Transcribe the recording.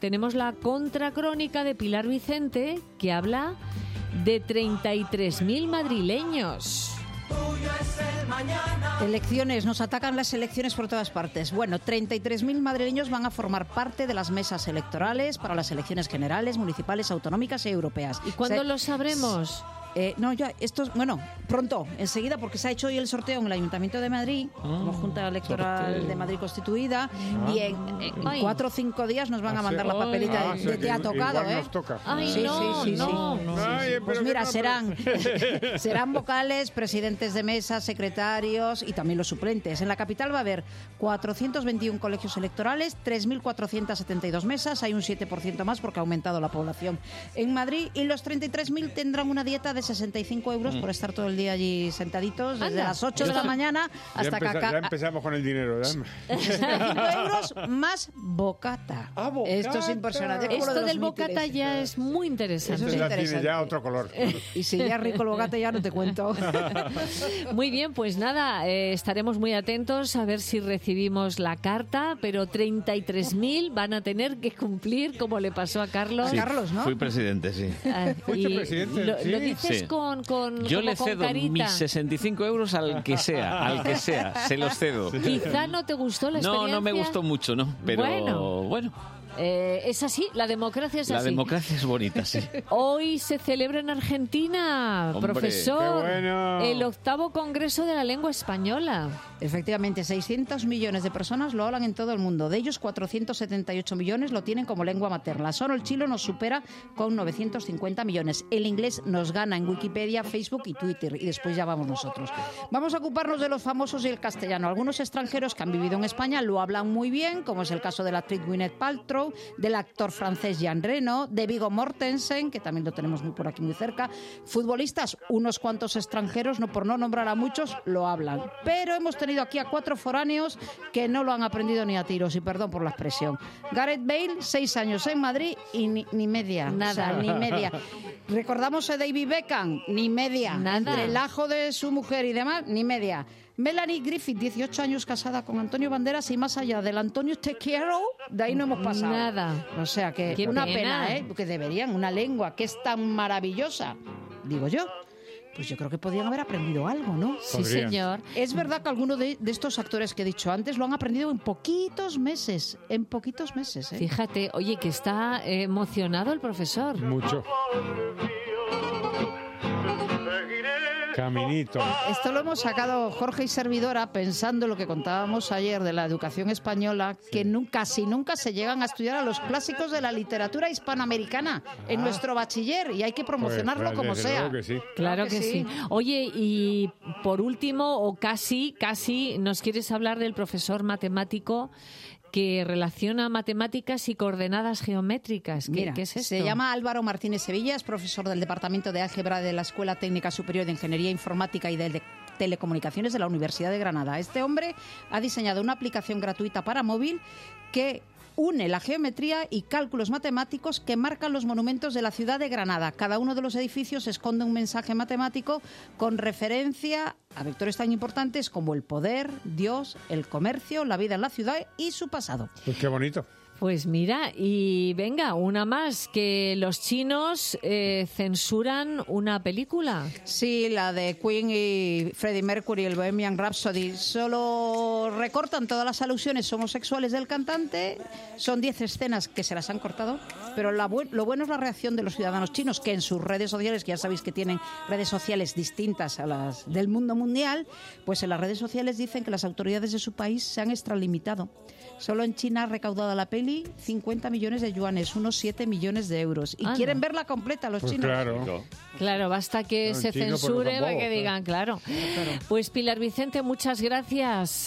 tenemos la contracrónica de Pilar Vicente, que habla de 33.000 madrileños. Elecciones, nos atacan las elecciones por todas partes. Bueno, 33.000 madrileños van a formar parte de las mesas electorales para las elecciones generales, municipales, autonómicas y europeas. ¿Y cuándo lo sabremos? No, ya, esto es, bueno, pronto, enseguida, porque se ha hecho hoy el sorteo en el Ayuntamiento de Madrid, como Junta Electoral de Madrid constituida, y en 4 o 5 días nos van a mandar la papelita de te ha tocado, ¿eh? Nos toca. Ay, Sí. Ay, Pues pero mira, que no serán vocales, presidentes de mesa, secretarios y también los suplentes. En la capital va a haber 421 colegios electorales, 3.472 mesas, hay un 7% más porque ha aumentado la población en Madrid, y los 33.000 tendrán una dieta de 65 euros por estar todo el día allí sentaditos, desde las 8 de la mañana hasta que ya empezamos con el dinero. 65 euros más bocata. Bocata. Esto es impresionante. Esto del bocata ya es muy interesante. Eso ya tiene ya otro color. Y si ya es rico el bocata ya no te cuento. Muy bien, pues nada, estaremos muy atentos a ver si recibimos la carta, pero 33.000 van a tener que cumplir, como le pasó a Carlos. Sí. Carlos, ¿no? Fui presidente, sí. ¿Fuiste presidente? Lo Sí. dices Sí. con Yo le con cedo carita. mis 65 euros al que sea, se los cedo. Quizá no te gustó la experiencia. No me gustó mucho, ¿no? Pero bueno, es así, la democracia es la así. democracia es bonita, sí. Hoy se celebra en Argentina, Hombre, profesor, qué bueno. el 8º Congreso de la Lengua Española. Efectivamente, 600 millones de personas lo hablan en todo el mundo. De ellos, 478 millones lo tienen como lengua materna. Solo el chino nos supera con 950 millones. El inglés nos gana en Wikipedia, Facebook y Twitter. Y después ya vamos nosotros. Vamos a ocuparnos de los famosos y el castellano. Algunos extranjeros que han vivido en España lo hablan muy bien, como es el caso de la actriz Gwyneth Paltrow, del actor francés Jean Reno, de Viggo Mortensen, que también lo tenemos por aquí muy cerca. Futbolistas, unos cuantos extranjeros, no por no nombrar a muchos, lo hablan. Pero hemos tenido aquí a 4 foráneos que no lo han aprendido ni a tiros, y perdón por la expresión. Gareth Bale, 6 años en Madrid y ni media. Nada. O sea, ni media. Recordamos a David Beckham, ni media. Nada. Entre el ajo de su mujer y demás, ni media. Melanie Griffith, 18 años casada con Antonio Banderas, y más allá del Antonio te quiero, de ahí no hemos pasado. Nada. O sea que Qué una pena. pena, ¿eh? Porque deberían, una lengua que es tan maravillosa, digo yo. Pues yo creo que podrían haber aprendido algo, ¿no? Sí, Podrían. señor. Es verdad que algunos de estos actores que he dicho antes lo han aprendido en poquitos meses. En poquitos meses, ¿eh? Fíjate, oye, que está emocionado el profesor. Mucho. Caminito. Esto lo hemos sacado Jorge y servidora pensando lo que contábamos ayer de la educación española, que casi nunca se llegan a estudiar a los clásicos de la literatura hispanoamericana en nuestro bachiller, y hay que promocionarlo Pues, como desde sea. luego que sí. Claro que sí. Oye, y por último, o casi, ¿nos quieres hablar del profesor matemático que relaciona matemáticas y coordenadas geométricas? Mira, ¿Qué es esto? se llama Álvaro Martínez Sevilla, es profesor del Departamento de Álgebra de la Escuela Técnica Superior de Ingeniería Informática y de Telecomunicaciones de la Universidad de Granada. Este hombre ha diseñado una aplicación gratuita para móvil que une la geometría y cálculos matemáticos que marcan los monumentos de la ciudad de Granada. Cada uno de los edificios esconde un mensaje matemático con referencia a vectores tan importantes como el poder, Dios, el comercio, la vida en la ciudad y su pasado. Pues qué bonito. Pues mira, y venga, una más, que los chinos censuran una película. Sí, la de Queen y Freddie Mercury, el Bohemian Rhapsody. Solo recortan todas las alusiones homosexuales del cantante. Son 10 escenas que se las han cortado. Pero lo bueno es la reacción de los ciudadanos chinos, que en sus redes sociales, que ya sabéis que tienen redes sociales distintas a las del mundo mundial, pues en las redes sociales dicen que las autoridades de su país se han extralimitado. Solo en China ha recaudado la peli 50 millones de yuanes, unos 7 millones de euros. Y Anda. quieren verla completa los Pues chinos. claro. Claro, basta que No, se chino, pero censure tampoco, para que claro. digan, claro. Pues Pilar Vicente, muchas gracias.